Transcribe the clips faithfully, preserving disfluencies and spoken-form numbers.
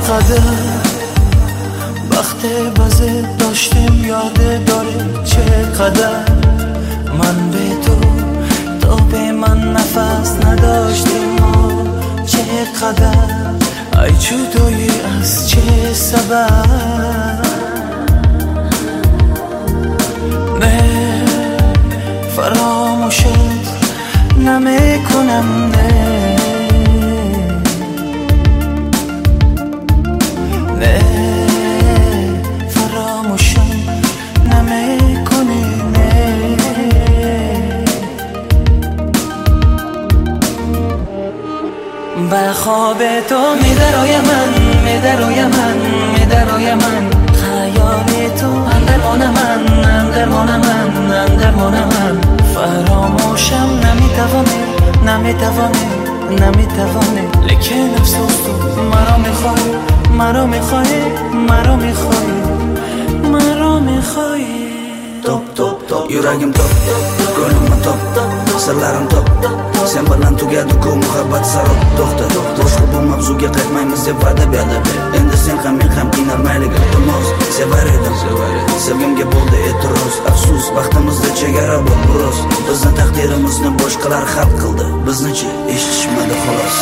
چقدر وقت بازه داشتیم یاده داره، چقدر من به تو تو به من نفس نداشتیم، چقدر ای جدایی از چه سبب. نه فراموشت نمیکنم، نه نه فراموشم نمیکنی، نه به خواب تو میدروی من میدروی من میدروی من، خیال تو اندرمان من اندرمان من اندرمان من، فراموشم نمیتوانه نمیتوانه نمیتوانه، لیکن افسوس تو مرا میخوای مرا میخوای مرا میخوای مرا میخوای. Top top top yuragim top ko'nglim top sirlarim top sen bilan tugadi-ku muhabbat sarot. To'xta boshqa bu mavzuga qaytmaymiz deb va'da berdi. Endi sen ham men ham qiynalmaylik iltimos. Sevar edim sevgimga bo'ldi e'tiroz. Afsus vaqtimizda chegara bor biroz. Bizni taqdirimizni boshqalar hal qildi, biznichi eshitishmadi xolos.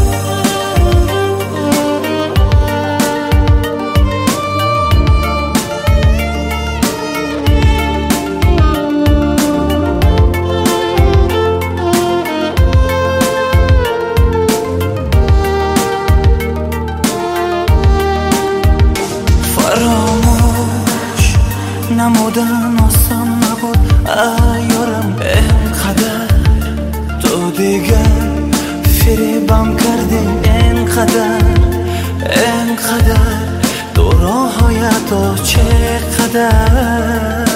فراموش نمودن آسان نبود ایارم، اینقدر تو دیگر فریبم کردی، اینقدر اینقدر تو راههای تو چقدر.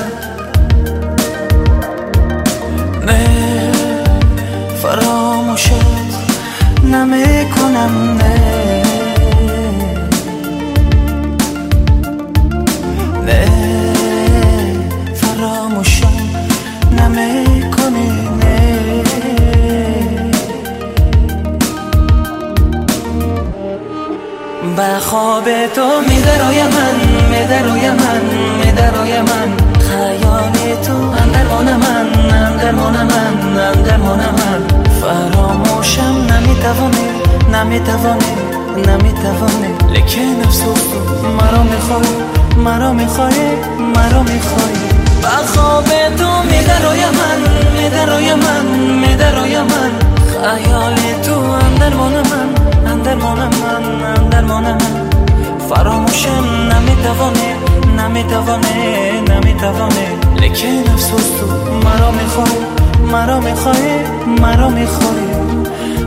نه فراموشت نمیکنم، نه نه فراموشم نمیکنی، نه به خواب تو میدروی من میدروی من میدروی من، خیال تو اندرمان من اندرمان من اندرمان من، فراموشم نمیتوانه نمیتوانه نمیتوانه، لیکن افسوس تو مرا میخوای مرا میخوای مرا میخوای. به خواب تو میدروی من میدروی من میدروی من، خیال تو اندرمان من اندرمان من اندرمان من، فراموشم نمیتوانه نمیتوانه نمیتوانه، لیکن افسوس تو مرا میخوای مرا میخوای مرا میخوای